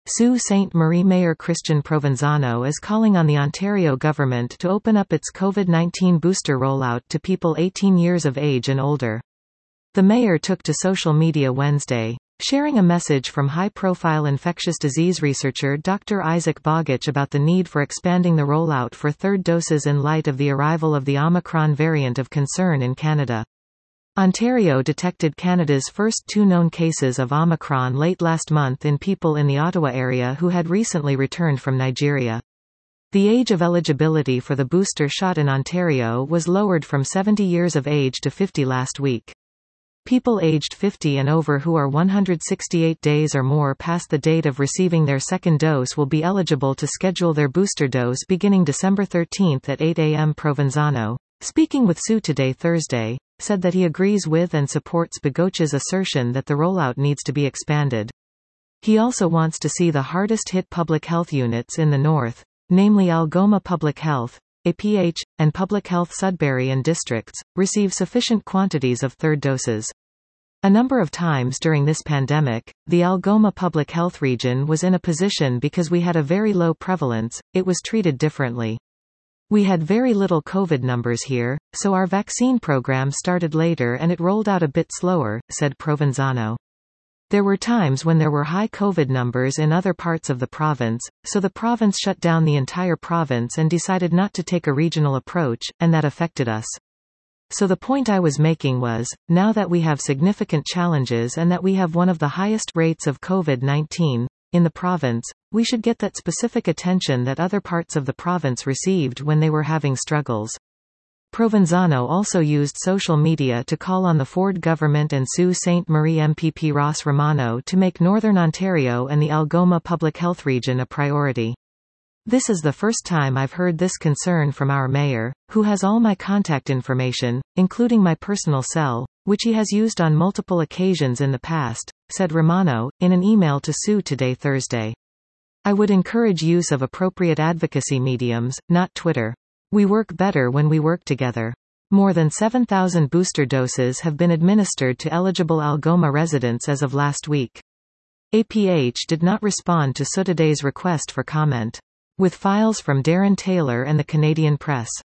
Sault Ste. Marie Mayor Christian Provenzano is calling on the Ontario government to open up its COVID-19 booster rollout to people 18 years of age and older. The mayor took to social media Wednesday, sharing a message from high-profile infectious disease researcher Dr. Isaac Bogich about the need for expanding the rollout for third doses in light of the arrival of the Omicron variant of concern in Canada. Ontario detected Canada's first 2 known cases of Omicron late last month in people in the Ottawa area who had recently returned from Nigeria. The age of eligibility for the booster shot in Ontario was lowered from 70 years of age to 50 last week. People aged 50 and over who are 168 days or more past the date of receiving their second dose will be eligible to schedule their booster dose beginning December 13 at 8 a.m. Provenzano, speaking with Sault Today Thursday, said that he agrees with and supports Bogoch's assertion that the rollout needs to be expanded. He also wants to see the hardest-hit public health units in the north, namely Algoma Public Health, APH, and Public Health Sudbury and districts, receive sufficient quantities of third doses. A number of times during this pandemic, the Algoma Public Health region was in a position because we had a very low prevalence, it was treated differently. We had very little COVID numbers here, so our vaccine program started later and it rolled out a bit slower, said Provenzano. There were times when there were high COVID numbers in other parts of the province, so the province shut down the entire province and decided not to take a regional approach, and that affected us. So the point I was making was, now that we have significant challenges and that we have one of the highest rates of COVID-19 in the province, we should get that specific attention that other parts of the province received when they were having struggles. Provenzano also used social media to call on the Ford government and Sault Ste. Marie MPP Ross Romano to make Northern Ontario and the Algoma Public Health region a priority. This is the first time I've heard this concern from our mayor, who has all my contact information, including my personal cell, which he has used on multiple occasions in the past, said Romano, in an email to Sault Today Thursday. I would encourage use of appropriate advocacy mediums, not Twitter. We work better when we work together. More than 7,000 booster doses have been administered to eligible Algoma residents as of last week. APH did not respond to Sault Today's request for comment. With files from Darren Taylor and the Canadian Press.